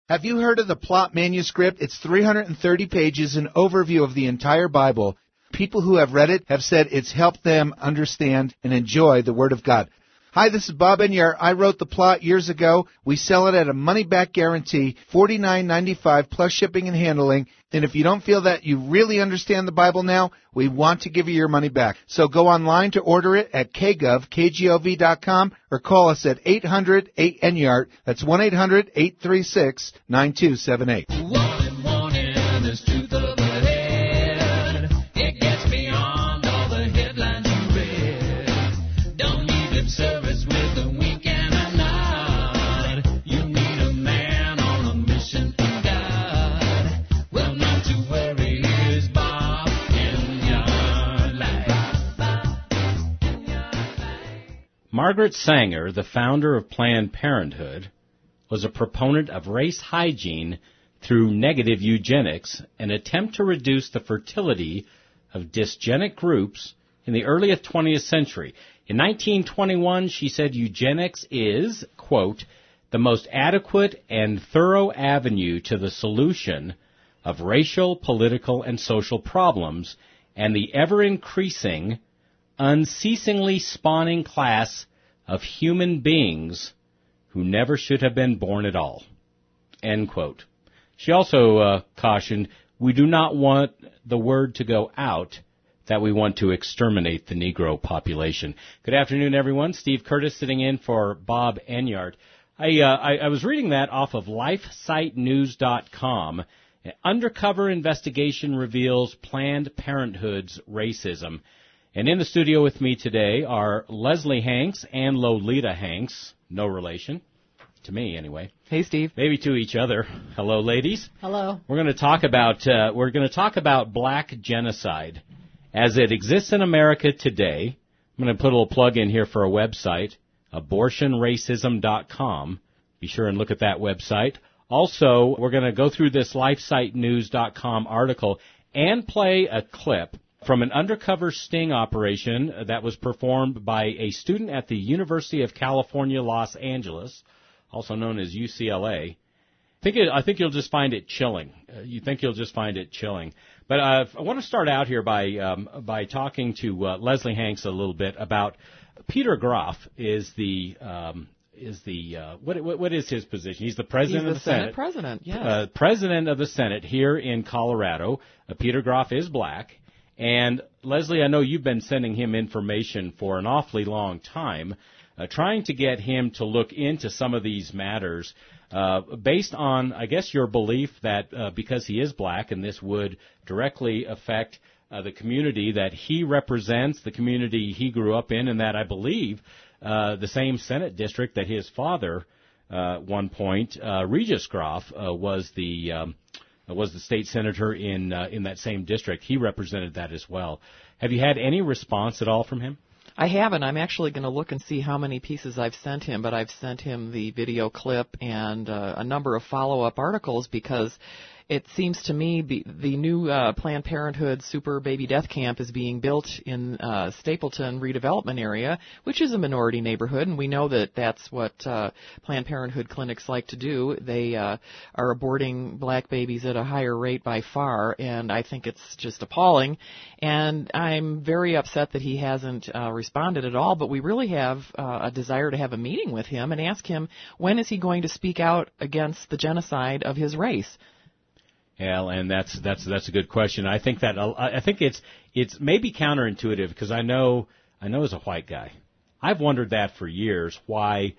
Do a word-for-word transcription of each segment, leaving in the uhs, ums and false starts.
Have you heard of the Plot Manuscript? It's three hundred thirty pages, an overview of the entire Bible. People who have read it have said it's helped them understand and enjoy the Word of God. Hi, this is Bob Enyart. I wrote the plot years ago. We sell it at a money-back guarantee, forty-nine ninety-five plus shipping and handling. And if you don't feel that you really understand the Bible now, we want to give you your money back. So go online to order it at k gov, k g o v dot com, or call us at eight hundred eight N Y A R T. That's one eight hundred eight three six nine two seven eight. One morning, there's truth up ahead. It gets beyond all the headlines you read. Don't need lip service with a wink and a nod. You need a man on a mission from God. Well, not to worry, here's Bob Enyart Live. Margaret Sanger, the founder of Planned Parenthood, was a proponent of race hygiene through negative eugenics, an attempt to reduce the fertility of dysgenic groups in the early twentieth century. In nineteen twenty-one, she said eugenics is, quote, the most adequate and thorough avenue to the solution of racial, political, and social problems and the ever-increasing, unceasingly spawning class of human beings who never should have been born at all, end quote. She also uh, cautioned, we do not want the word to go out that we want to exterminate the Negro population. Good afternoon, everyone. Steve Curtis sitting in for Bob Enyart. I, uh, I, I was reading that off of life site news dot com. An undercover investigation reveals Planned Parenthood's racism. And in the studio with me today are Leslie Hanks and Lolita Hanks. No relation. To me, anyway. Hey, Steve. Maybe to each other. Hello, ladies. Hello. We're going to talk about uh, we're going to talk about black genocide as it exists in America today. I'm going to put a little plug in here for a website, abortion racism dot com. Be sure and look at that website. Also, we're going to go through this life site news dot com article and play a clip from an undercover sting operation that was performed by a student at the University of California, Los Angeles, also known as U C L A. I think, it, I think you'll just find it chilling. Uh, you think you'll just find it chilling. But uh, I want to start out here by um, by talking to uh, Leslie Hanks a little bit about Peter Groff. Is the um, is the uh, what, what what is his position? He's the president He's of the the Senate. Senate president. Yes. Uh, president of the Senate here in Colorado. Uh, Peter Groff is black. And, Leslie, I know you've been sending him information for an awfully long time, uh, trying to get him to look into some of these matters uh, based on, I guess, your belief that uh, because he is black and this would directly affect uh, the community that he represents, the community he grew up in, and that I believe uh, the same Senate district that his father, uh, at one point, uh, Regis Groff, uh, was the um, was the state senator in uh, in that same district. He represented that as well. Have you had any response at all from him? I haven't. I'm actually going to look and see how many pieces I've sent him, but I've sent him the video clip and uh, a number of follow-up articles because it seems to me the, the new uh, Planned Parenthood Super Baby Death Camp is being built in uh, Stapleton redevelopment area, which is a minority neighborhood, and we know that that's what uh, Planned Parenthood clinics like to do. They uh, are aborting black babies at a higher rate by far, and I think it's just appalling. And I'm very upset that he hasn't uh, responded at all, but we really have uh, a desire to have a meeting with him and ask him when is he going to speak out against the genocide of his race. Yeah, and that's that's that's a good question. I think that I think it's it's maybe counterintuitive because I know I know as a white guy, I've wondered that for years why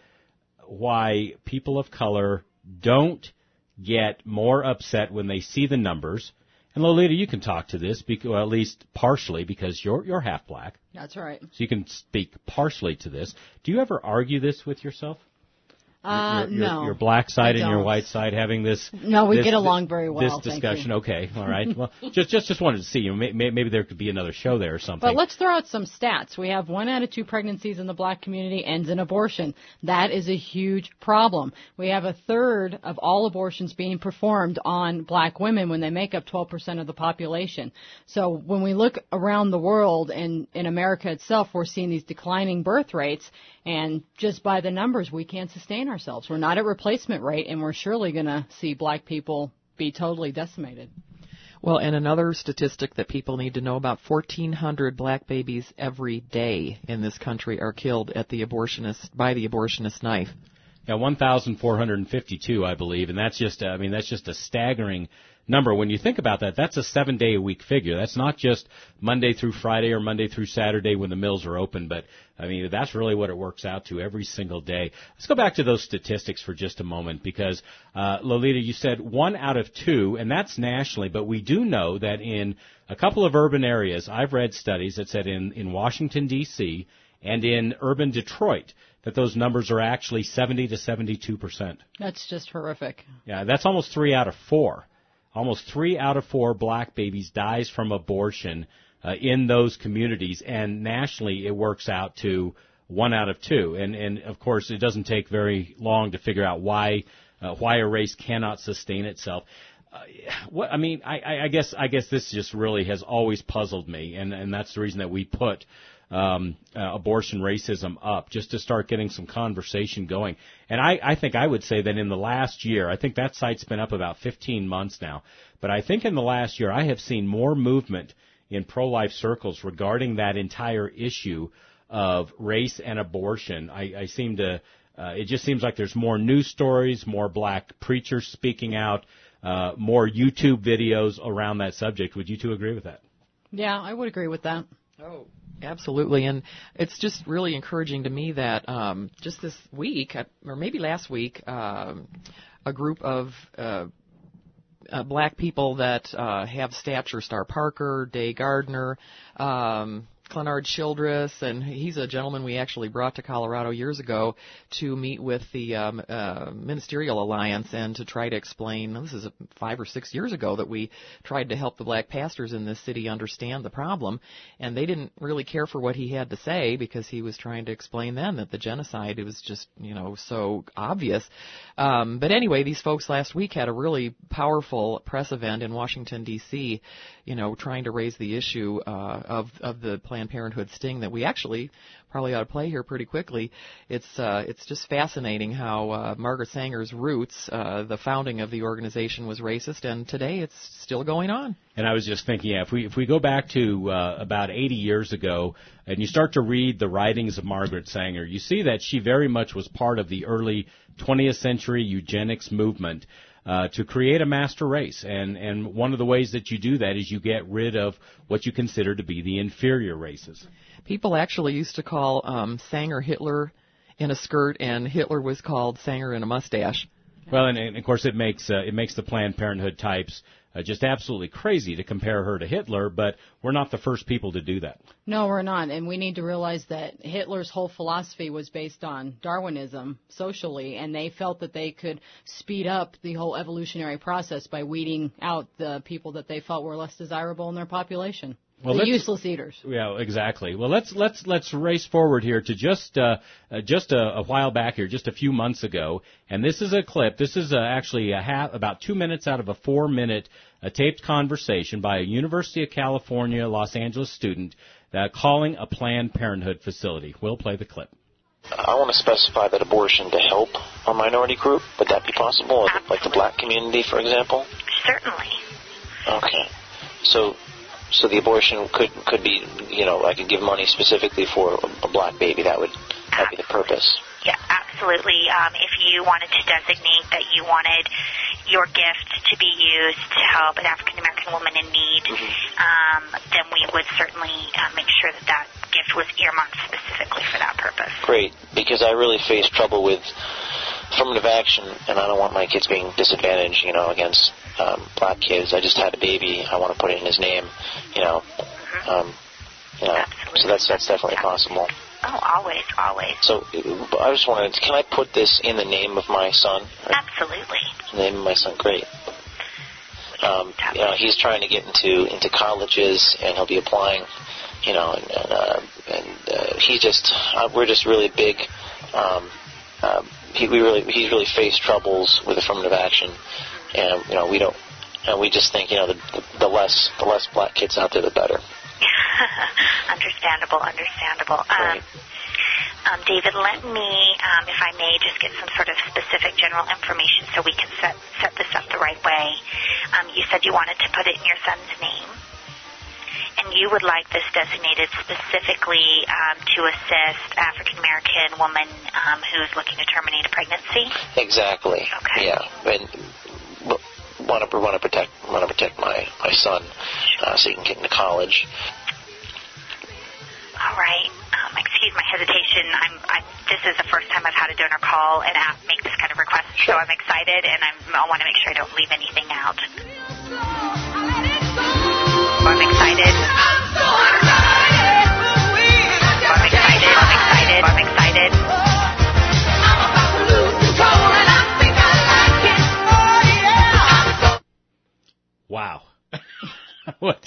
why people of color don't get more upset when they see the numbers. And Lolita, you can talk to this, because, well, at least partially, because you're you're half black. That's right. So you can speak partially to this. Do you ever argue this with yourself? Uh, your, your, no. Your black side I and your don't. white side having this. No, we this, get along very well. This thank discussion, you. okay, all right. Well, just just just wanted to see you. Maybe, maybe there could be another show there or something. But let's throw out some stats. We have one out of two pregnancies in the black community ends in abortion. That is a huge problem. We have a third of all abortions being performed on black women when they make up twelve percent of the population. So when we look around the world and in America itself, we're seeing these declining birth rates. And just by the numbers, we can't sustain sustain ourselves. We're not at replacement rate, and we're surely going to see black people be totally decimated. Well, and another statistic that people need to know about, fourteen hundred black babies every day in this country are killed at the abortionist by the abortionist knife. Yeah, one thousand four hundred fifty-two, I believe, and that's just, I mean, that's just a staggering number. When you think about that, that's a seven-day-a-week figure. That's not just Monday through Friday or Monday through Saturday when the mills are open, but, I mean, that's really what it works out to every single day. Let's go back to those statistics for just a moment because, uh, Lolita, you said one out of two, and that's nationally, but we do know that in a couple of urban areas, I've read studies that said in, in Washington, D C, and in urban Detroit, that those numbers are actually seventy to seventy-two percent. That's just horrific. Yeah, that's almost three out of four. Almost three out of four black babies dies from abortion uh, in those communities, and nationally it works out to one out of two. And, and of course, it doesn't take very long to figure out why uh, why a race cannot sustain itself. Uh, what I mean, I, I guess I guess this just really has always puzzled me, and, and that's the reason that we put um, uh, abortion racism up, just to start getting some conversation going. And I, I think I would say that in the last year, I think that site's been up about fifteen months now, but I think in the last year I have seen more movement in pro-life circles regarding that entire issue of race and abortion. I, I seem to, uh, it just seems like there's more news stories, more black preachers speaking out, uh, more YouTube videos around that subject. Would you two agree with that? Yeah, I would agree with that. Oh, absolutely. And it's just really encouraging to me that um, just this week, or maybe last week, um, a group of uh, uh, black people that uh, have stature, Star Parker, Day Gardner, um, Clenard Childress, and he's a gentleman we actually brought to Colorado years ago to meet with the um, uh, Ministerial Alliance and to try to explain, this is five or six years ago that we tried to help the black pastors in this city understand the problem, and they didn't really care for what he had to say because he was trying to explain then that the genocide, it was just, you know, so obvious. Um, but anyway, these folks last week had a really powerful press event in Washington, D C, you know, trying to raise the issue uh, of, of the Planned Parenthood sting that we actually probably ought to play here pretty quickly. It's uh, it's just fascinating how uh, Margaret Sanger's roots, uh, the founding of the organization was racist, and today it's still going on. And I was just thinking, yeah, if we if we go back to uh, about eighty years ago, and you start to read the writings of Margaret Sanger, you see that she very much was part of the early twentieth century eugenics movement. Uh, to create a master race. And, and one of the ways that you do that is you get rid of what you consider to be the inferior races. People actually used to call um, Sanger Hitler in a skirt, and Hitler was called Sanger in a mustache. Well, and, and of course it makes uh, it makes the Planned Parenthood types uh, just absolutely crazy to compare her to Hitler, but we're not the first people to do that. No, we're not, and we need to realize that Hitler's whole philosophy was based on Darwinism socially, and they felt that they could speed up the whole evolutionary process by weeding out the people that they felt were less desirable in their population. Well, the useless eaters. Yeah, exactly. Well, let's let's let's race forward here to just uh, uh, just a, a while back here, just a few months ago, and this is a clip. This is uh, actually a half, about two minutes out of a four-minute uh, taped conversation by a University of California, Los Angeles student uh, calling a Planned Parenthood facility. We'll play the clip. I want to specify that abortion to help a minority group. Would that be possible, Absolutely. Like the black community, for example? Certainly. Okay. So. So the abortion could could be, you know, I could give money specifically for a, a black baby. That would that be the purpose. Yeah, absolutely. Um, if you wanted to designate that you wanted your gift to be used to help an African American woman in need, mm-hmm. um, then we would certainly uh, make sure that that gift was earmarked specifically for that purpose. Great, because I really face trouble with affirmative action, and I don't want my kids being disadvantaged, you know, against um, black kids. I just had a baby. I want to put it in his name, you know. Mm-hmm. Um, you know, Absolutely. So that's that's definitely yeah. possible. Oh, always, always. So I just wanted, can I put this in the name of my son? Absolutely. In the name of my son, great. Um, you know, he's trying to get into into colleges, and he'll be applying. You know, and and, uh, and uh, he just uh, we're just really big. Um, uh, he we really he's really faced troubles with affirmative action, and you know we don't, and we just think you know the the, the less the less black kids out there, the better. Understandable, understandable. Right. Um, Um, David, let me, um, if I may, just get some sort of specific general information so we can set set this up the right way. Um, you said you wanted to put it in your son's name, and you would like this designated specifically um, to assist African American woman um, who's looking to terminate a pregnancy. Exactly. Okay. Yeah, and want to want to protect want to protect my my son uh, so he can get into college. All right. Um, excuse my hesitation. I'm, I'm. This is the first time I've had a donor call and ask, make this kind of request, so I'm excited, and I'm, I want to make sure I don't leave anything out. I'm excited. I'm excited. I'm excited. I'm excited. Wow. What?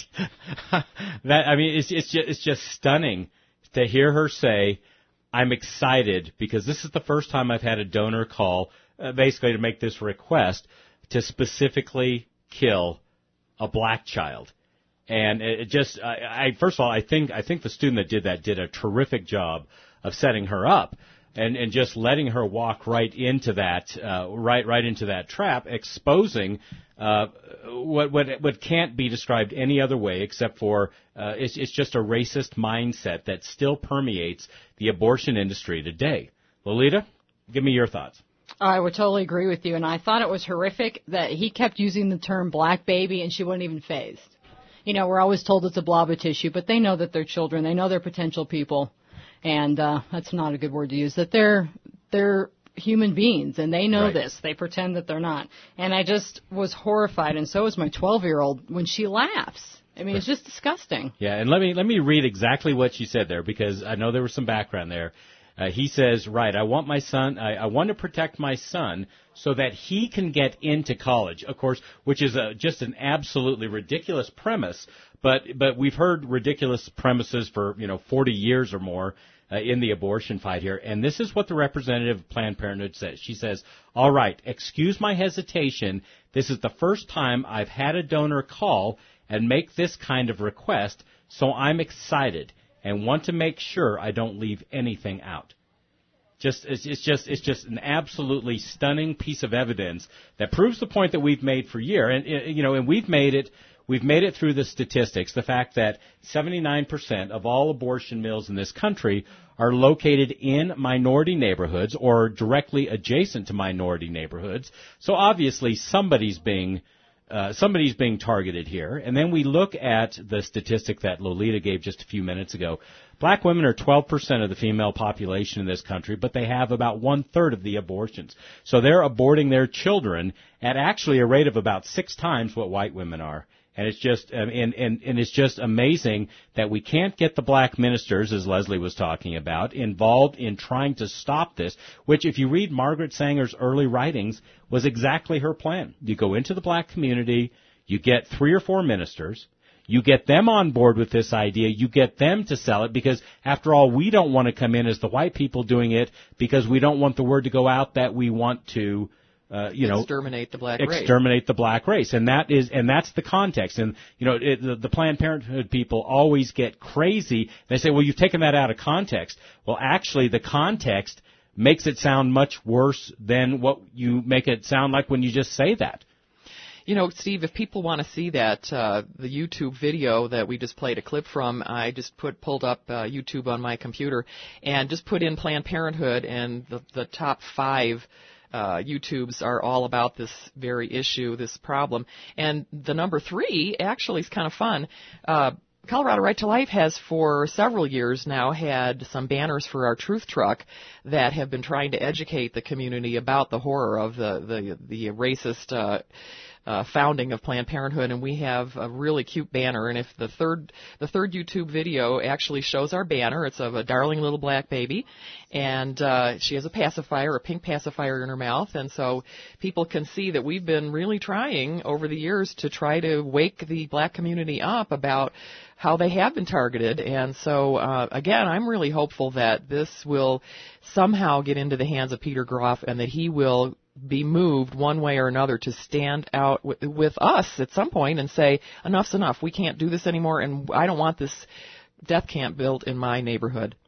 That, I mean, it's, it's just, it's just stunning to hear her say, I'm excited because this is the first time I've had a donor call, uh, basically to make this request to specifically kill a black child. And it just, I, I first of all, I think, I think the student that did that did a terrific job of setting her up and, and just letting her walk right into that, uh, right, right into that trap, exposing, uh, what, what, what can't be described any other way except for, uh, it's, it's just a racist mindset that still permeates the abortion industry today. Lolita, give me your thoughts. I would totally agree with you, and I thought it was horrific that he kept using the term black baby and she wasn't even phased. You know, we're always told it's a blob of tissue, but they know that they're children. They know they're potential people, and uh, that's not a good word to use, that they're they're human beings, and they know Right. this. They pretend that they're not. And I just was horrified, and so was my twelve-year-old when she laughs. I mean, it's just disgusting. Yeah, and let me let me read exactly what she said there because I know there was some background there. Uh, he says, right, I want my son, I, I want to protect my son so that he can get into college, of course, which is a, just an absolutely ridiculous premise, but but we've heard ridiculous premises for, you know, forty years or more uh, in the abortion fight here, and this is what the representative of Planned Parenthood says. She says, all right, excuse my hesitation, this is the first time I've had a donor call and make this kind of request, so I'm excited and want to make sure I don't leave anything out. Just it's, it's just it's just an absolutely stunning piece of evidence that proves the point that we've made for years, and you know, and we've made it we've made it through the statistics. The fact that seventy-nine percent of all abortion mills in this country are located in minority neighborhoods or directly adjacent to minority neighborhoods. So obviously somebody's being Uh, somebody's being targeted here. And then we look at the statistic that Lolita gave just a few minutes ago. Black women are twelve percent of the female population in this country, but they have about one-third of the abortions. So they're aborting their children at actually a rate of about six times what white women are. And it's just, um, and, and, and it's just amazing that we can't get the black ministers, as Leslie was talking about, involved in trying to stop this, which if you read Margaret Sanger's early writings was exactly her plan. You go into the black community, you get three or four ministers, you get them on board with this idea, you get them to sell it, because after all, we don't want to come in as the white people doing it because we don't want the word to go out that we want to Uh, you know, exterminate the black race. Exterminate the black race, and that is, and that's the context. And you know, it, the, the Planned Parenthood people always get crazy. They say, "Well, you've taken that out of context." Well, actually, the context makes it sound much worse than what you make it sound like when you just say that. You know, Steve, if people want to see that, uh, the YouTube video that we just played a clip from, I just put pulled up uh, YouTube on my computer and just put in Planned Parenthood, and the, the top five Uh, YouTubes are all about this very issue, this problem. And the number three actually is kind of fun. Uh, Colorado Right to Life has for several years now had some banners for our Truth Truck that have been trying to educate the community about the horror of the, the, the racist uh, uh, founding of Planned Parenthood, and we have a really cute banner. And if the third the third YouTube video actually shows our banner, it's of a darling little black baby, and uh, she has a pacifier, a pink pacifier in her mouth, and so people can see that we've been really trying over the years to try to wake the black community up about how they have been targeted. And so, uh, again, I'm really hopeful that this will somehow get into the hands of Peter Groff and that he will be moved one way or another to stand out w- with us at some point and say, enough's enough. We can't do this anymore, and I don't want this death camp built in my neighborhood.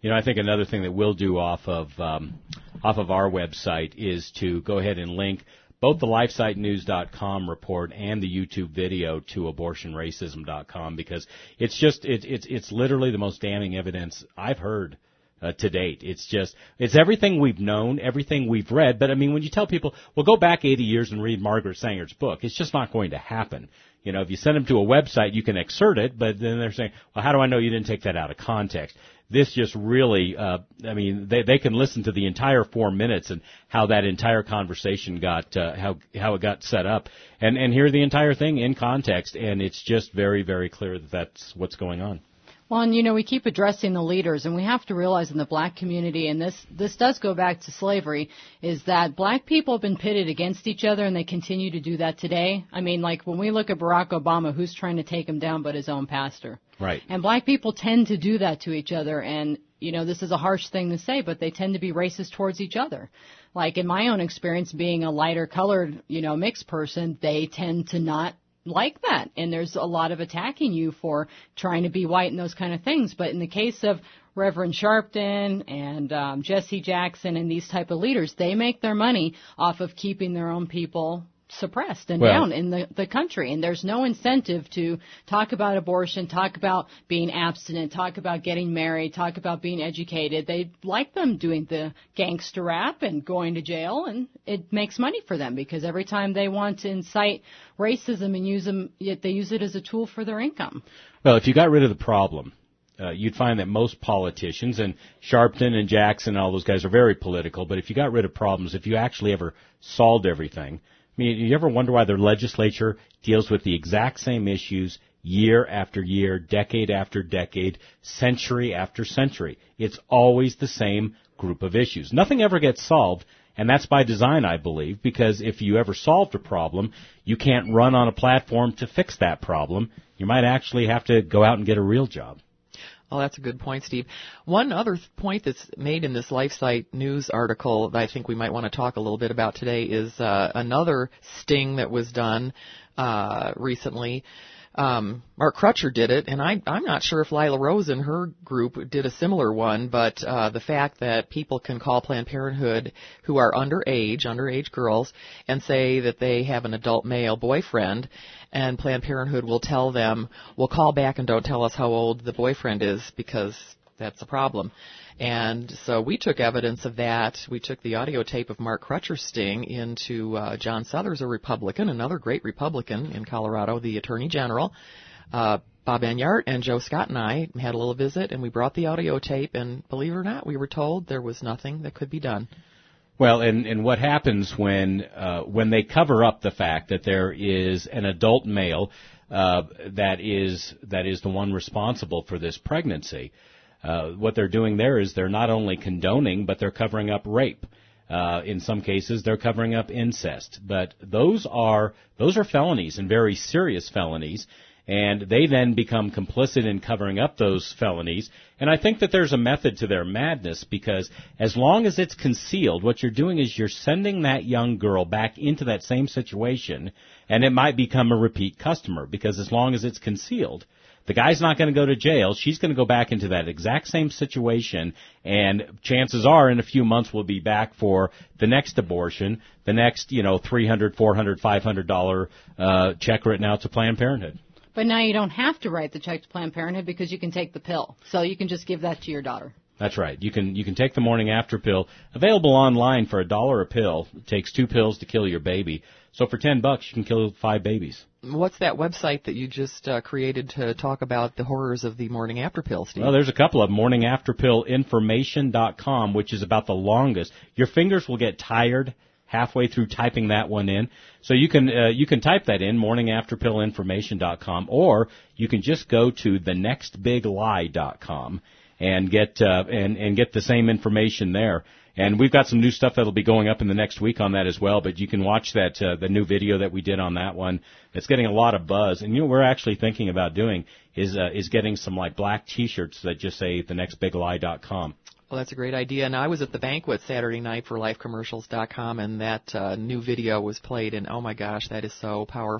You know, I think another thing that we'll do off of um, off of our website is to go ahead and link both the lifesite news dot com report and the YouTube video to abortion racism dot com, because it's just it, it's it's literally the most damning evidence I've heard uh, to date. It's just it's everything we've known, everything we've read. But I mean, when you tell people, well, go back eighty years and read Margaret Sanger's book, it's just not going to happen. You know, if you send them to a website, you can excerpt it, but then they're saying, well, how do I know you didn't take that out of context? This just really, uh, I mean, they, they can listen to the entire four minutes and how that entire conversation got, uh, how, how it got set up, and, and hear the entire thing in context, and it's just very, very clear that that's what's going on. Well, and you know, we keep addressing the leaders, and we have to realize in the black community, and this this does go back to slavery, is that black people have been pitted against each other, and they continue to do that today. I mean, like when we look at Barack Obama, who's trying to take him down but his own pastor? Right. And black people tend to do that to each other, and, you know, this is a harsh thing to say, but they tend to be racist towards each other. Like in my own experience, being a lighter colored, you know, mixed person, they tend to not like that, and there's a lot of attacking you for trying to be white and those kind of things. But in the case of Reverend Sharpton and um, Jesse Jackson and these type of leaders, they make their money off of keeping their own people suppressed and well, down in the, the country. And there's no incentive to talk about abortion, talk about being abstinent, talk about getting married, talk about being educated. They like them doing the gangster rap and going to jail, and it makes money for them because every time they want to incite racism and use them, yet they use it as a tool for their income. Well, if you got rid of the problem, uh, you'd find that most politicians, and Sharpton and Jackson and all those guys are very political, but if you got rid of problems, if you actually ever solved everything, I mean, you ever wonder why their legislature deals with the exact same issues year after year, decade after decade, century after century? It's always the same group of issues. Nothing ever gets solved, and that's by design, I believe, because if you ever solved a problem, you can't run on a platform to fix that problem. You might actually have to go out and get a real job. Oh, that's a good point, Steve. One other th- point that's made in this LifeSite News article that I think we might want to talk a little bit about today is uh, another sting that was done uh, recently. Um, Mark Crutcher did it, and I, I'm not sure if Lila Rose and her group did a similar one, but uh, the fact that people can call Planned Parenthood who are underage, underage girls, and say that they have an adult male boyfriend, and Planned Parenthood will tell them, well, call back and don't tell us how old the boyfriend is because that's a problem. And so we took evidence of that. We took the audio tape of Mark Crutcher's sting into uh, John Suthers, a Republican, another great Republican in Colorado, the Attorney General. Uh, Bob Enyart and Joe Scott and I had a little visit, and we brought the audio tape, and believe it or not, we were told there was nothing that could be done. Well, and, and what happens when uh, when they cover up the fact that there is an adult male uh, that is that is the one responsible for this pregnancy? Uh, what they're doing there is they're not only condoning, but they're covering up rape. Uh, in some cases, they're covering up incest. But those are those are felonies, and very serious felonies. And they then become complicit in covering up those felonies. And I think that there's a method to their madness, because as long as it's concealed, what you're doing is you're sending that young girl back into that same situation, and it might become a repeat customer, because as long as it's concealed, the guy's not going to go to jail. She's going to go back into that exact same situation, and chances are in a few months we'll be back for the next abortion, the next, you know, three hundred dollars, four hundred dollars, five hundred dollars uh, check written out to Planned Parenthood. But now you don't have to write the check to Planned Parenthood because you can take the pill. So you can just give that to your daughter. That's right. You can you can take the morning after pill, available online for a dollar a pill. It takes two pills to kill your baby. So for ten bucks, you can kill five babies. What's that website that you just uh, created to talk about the horrors of the morning after pill, Steve? Well, there's a couple of them. morning after pill information dot com, which is about the longest. Your fingers will get tired halfway through typing that one in. So you can uh, you can type that in, morning after pill information dot com, or you can just go to the next big lie dot com and get uh, and and get the same information there. And we've got some new stuff that'll be going up in the next week on that as well. But you can watch that uh, the new video that we did on that one. It's getting a lot of buzz. And you know, we're actually thinking about doing is uh, is getting some like black T-shirts that just say the next big lie dot com. Well, that's a great idea. And I was at the banquet Saturday night for life commercials dot com, and that uh, new video was played, and oh my gosh, that is so powerful.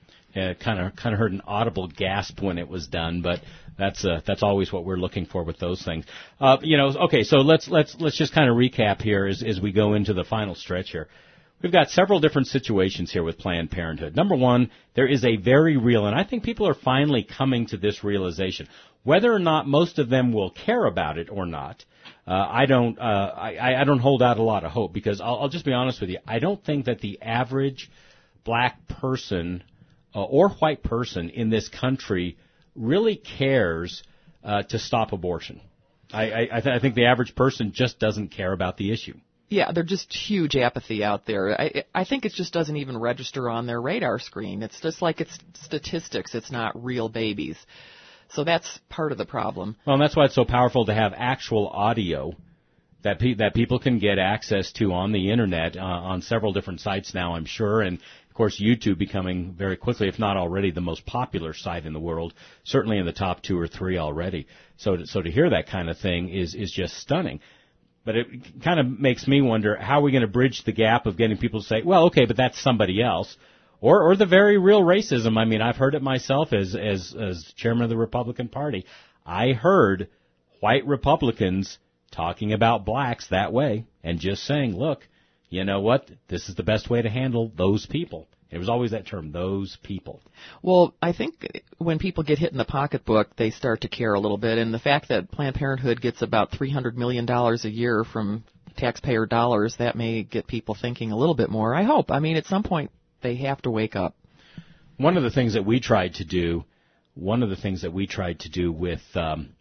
Uh, kind of kind of heard an audible gasp when it was done, but that's uh, that's always what we're looking for with those things. Uh, you know, okay, so let's let's let's just kind of recap here as as we go into the final stretch here. We've got several different situations here with Planned Parenthood. Number one, there is a very real, and I think people are finally coming to this realization. Whether or not most of them will care about it or not, uh, I don't uh, I, I don't hold out a lot of hope, because I'll, I'll just be honest with you. I don't think that the average black person uh, or white person in this country really cares uh, to stop abortion. I, I, I, th- I think the average person just doesn't care about the issue. Yeah, there's just huge apathy out there. I, I think it just doesn't even register on their radar screen. It's just like it's statistics. It's not real babies. So that's part of the problem. Well, and that's why it's so powerful to have actual audio that pe- that people can get access to on the Internet, uh, on several different sites now, I'm sure. And, of course, YouTube becoming very quickly, if not already, the most popular site in the world, certainly in the top two or three already. So to, so to hear that kind of thing is, is just stunning. But it kind of makes me wonder, how are we going to bridge the gap of getting people to say, well, okay, but that's somebody else, or or the very real racism. I mean, I've heard it myself as as as chairman of the Republican Party. I heard white Republicans talking about blacks that way and just saying, look, you know what, this is the best way to handle those people. It was always that term, those people. Well, I think when people get hit in the pocketbook, they start to care a little bit. And the fact that Planned Parenthood gets about three hundred million dollars a year from taxpayer dollars, that may get people thinking a little bit more. I hope. I mean, at some point, they have to wake up. One of the things that we tried to do, one of the things that we tried to do with um,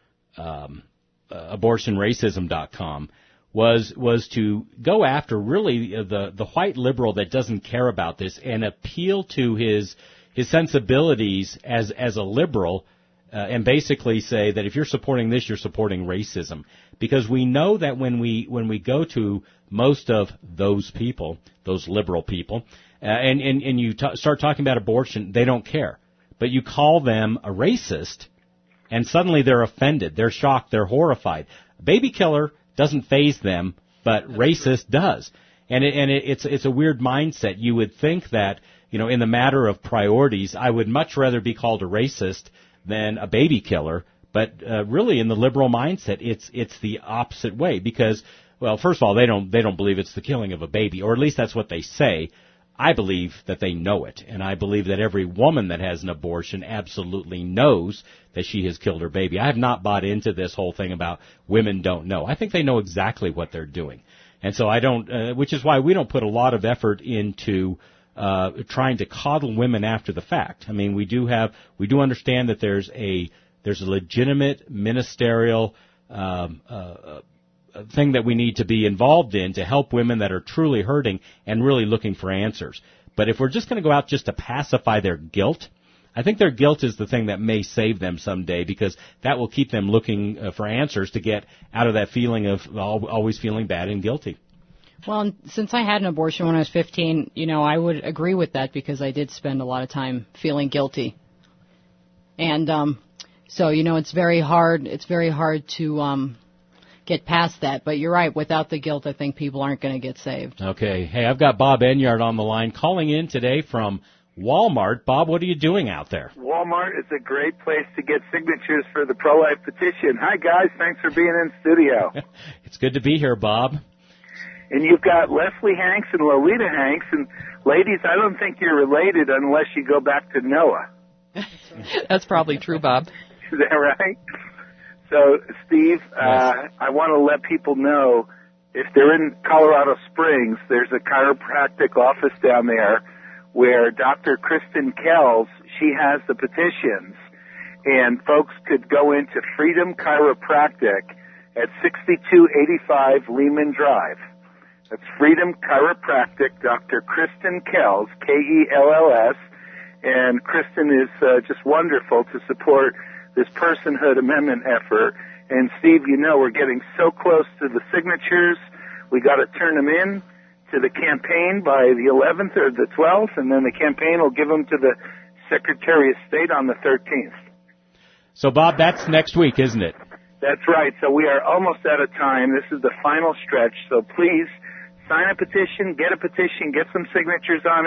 um, uh, abortion racism dot com was was to go after really the the white liberal that doesn't care about this and appeal to his his sensibilities as as a liberal, uh, and basically say that if you're supporting this, you're supporting racism, because we know that when we when we go to most of those people, those liberal people, uh, and and and you t- start talking about abortion, they don't care, but you call them a racist, and suddenly they're offended, they're shocked, they're horrified. Baby killer doesn't faze them, but racist does. And it, and it, it's it's a weird mindset. You would think that, you know, in the matter of priorities, I would much rather be called a racist than a baby killer. But uh, really, in the liberal mindset, it's it's the opposite way, because, well, first of all, they don't they don't believe it's the killing of a baby, or at least that's what they say. I believe that they know it, and I believe that every woman that has an abortion absolutely knows that she has killed her baby. I have not bought into this whole thing about women don't know. I think they know exactly what they're doing. And so I don't, uh, which is why we don't put a lot of effort into uh, trying to coddle women after the fact. I mean, we do have, we do understand that there's a, there's a legitimate ministerial um, uh, thing that we need to be involved in to help women that are truly hurting and really looking for answers. But if we're just going to go out just to pacify their guilt, I think their guilt is the thing that may save them someday, because that will keep them looking uh, for answers to get out of that feeling of always feeling bad and guilty. Well, since I had an abortion when I was fifteen, you know, I would agree with that, because I did spend a lot of time feeling guilty. And um, so, you know, it's very hard. It's very hard to um, get past that. But you're right. Without the guilt, I think people aren't going to get saved. Okay. Hey, I've got Bob Enyart on the line calling in today from Walmart. Bob, what are you doing out there? Walmart is a great place to get signatures for the pro-life petition. Hi, guys. Thanks for being in studio. It's good to be here, Bob. And you've got Leslie Hanks and Lolita Hanks. And ladies, I don't think you're related unless you go back to Noah. That's probably true, Bob. Is that right? So, Steve, yes. uh, I want to let people know, if they're in Colorado Springs, there's a chiropractic office down there where Doctor Kristen Kells, she has the petitions, and folks could go into Freedom Chiropractic at sixty-two eighty-five Lehman Drive. That's Freedom Chiropractic, Doctor Kristen Kells, K E L L S, and Kristen is uh, just wonderful to support this personhood amendment effort. And Steve, you know, we're getting so close to the signatures, we got to turn them in to the campaign by the eleventh or the twelfth, and then the campaign will give them to the Secretary of State on the thirteenth. So, Bob, that's next week, isn't it? That's right. So we are almost out of time. This is the final stretch. So please sign a petition, get a petition, get some signatures on it,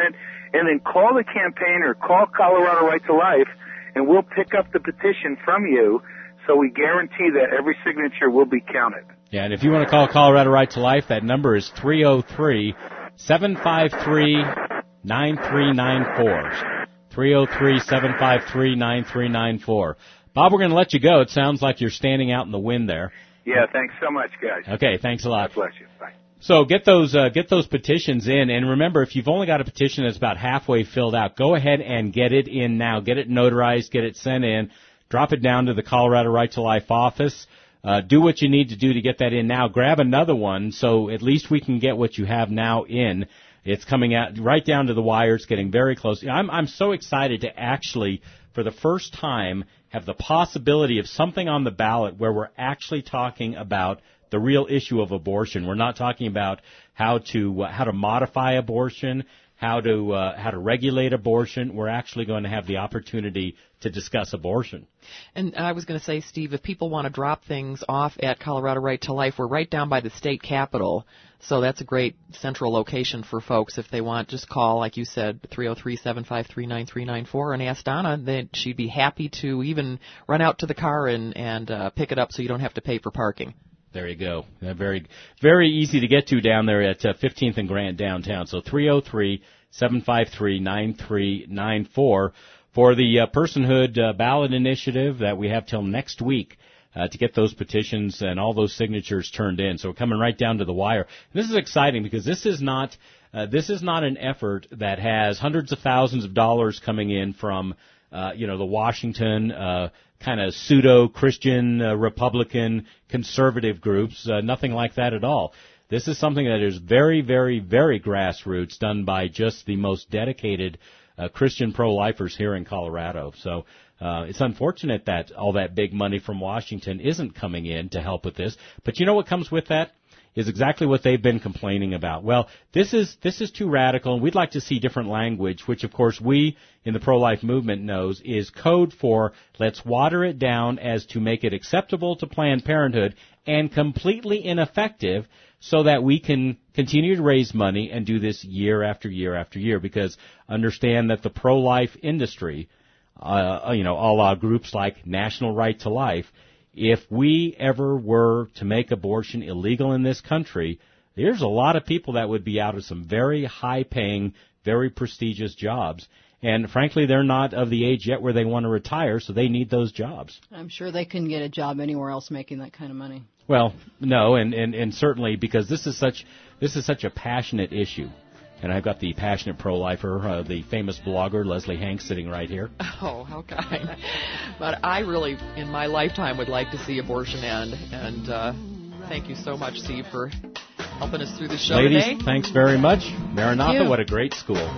and then call the campaign or call Colorado Right to Life, and we'll pick up the petition from you, so we guarantee that every signature will be counted. Yeah, and if you want to call Colorado Right to Life, that number is three oh three, seven five three, nine three nine four. three oh three, seven five three, nine three nine four. Bob, we're going to let you go. It sounds like you're standing out in the wind there. Yeah, thanks so much, guys. Okay, thanks a lot. God bless you. Bye. So get those uh, get those petitions in, and remember, if you've only got a petition that's about halfway filled out, go ahead and get it in now. Get it notarized, get it sent in, drop it down to the Colorado Right to Life office. Uh, do what you need to do to get that in now. Grab another one so at least we can get what you have now in. It's coming out right down to the wire. It's getting very close. I'm I'm so excited to actually, for the first time, have the possibility of something on the ballot where we're actually talking about the real issue of abortion. We're not talking about how to uh, how to modify abortion, how to uh, how to regulate abortion. We're actually going to have the opportunity to discuss abortion. And I was going to say, Steve, if people want to drop things off at Colorado Right to Life, we're right down by the state capitol. So that's a great central location for folks. If they want, just call, like you said, three oh three, seven five three, nine three nine four and ask Donna. Then she'd be happy to even run out to the car and, and uh, pick it up so you don't have to pay for parking. There you go. Uh, very, very easy to get to down there at uh, fifteenth and Grant downtown. So three oh three, seven five three, nine three nine four for the uh, Personhood uh, ballot initiative that we have till next week uh, to get those petitions and all those signatures turned in. So we're coming right down to the wire. And this is exciting because this is not uh, this is not an effort that has hundreds of thousands of dollars coming in from uh, you know the Washington uh, kind of pseudo-Christian, uh, Republican, conservative groups. Uh, nothing like that at all. This is something that is very, very, very grassroots, done by just the most dedicated uh, Christian pro-lifers here in Colorado. So uh, it's unfortunate that all that big money from Washington isn't coming in to help with this. But you know what comes with that? Is exactly what they've been complaining about. Well, this is this is too radical, and we'd like to see different language, which, of course, we in the pro-life movement knows is code for let's water it down as to make it acceptable to Planned Parenthood and completely ineffective so that we can continue to raise money and do this year after year after year, because understand that the pro-life industry, uh, you know, a la groups like National Right to Life, if we ever were to make abortion illegal in this country, there's a lot of people that would be out of some very high-paying, very prestigious jobs. And frankly, they're not of the age yet where they want to retire, so they need those jobs. I'm sure they couldn't get a job anywhere else making that kind of money. Well, no, and, and, and certainly because this is such this is such a passionate issue. And I've got the passionate pro-lifer, uh, the famous blogger, Leslie Hanks, sitting right here. Oh, how kind. But I really, in my lifetime, would like to see abortion end. And uh, thank you so much, Steve, for helping us through the show Ladies, today. thanks very much. Maranatha, you. what a great school.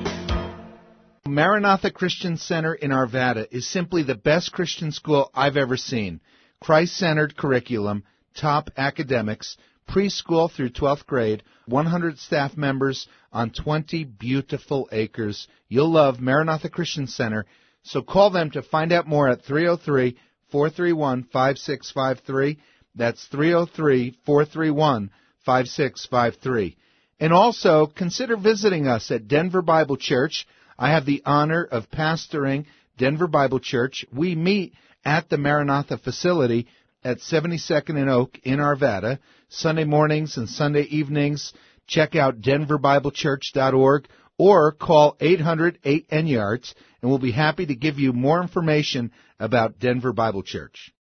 Maranatha Christian Center in Arvada is simply the best Christian school I've ever seen. Christ-centered curriculum, top academics, preschool through twelfth grade, one hundred staff members on twenty beautiful acres. You'll love Maranatha Christian Center, so call them to find out more at three oh three, four three one, five six five three. That's three oh three, four three one, five six five three. And also, consider visiting us at Denver Bible Church. I have the honor of pastoring Denver Bible Church. We meet at the Maranatha facility at seventy-second and Oak in Arvada, Sunday mornings and Sunday evenings. Check out denver bible church dot org or call eight hundred, eight N Y A R D S, and we'll be happy to give you more information about Denver Bible Church.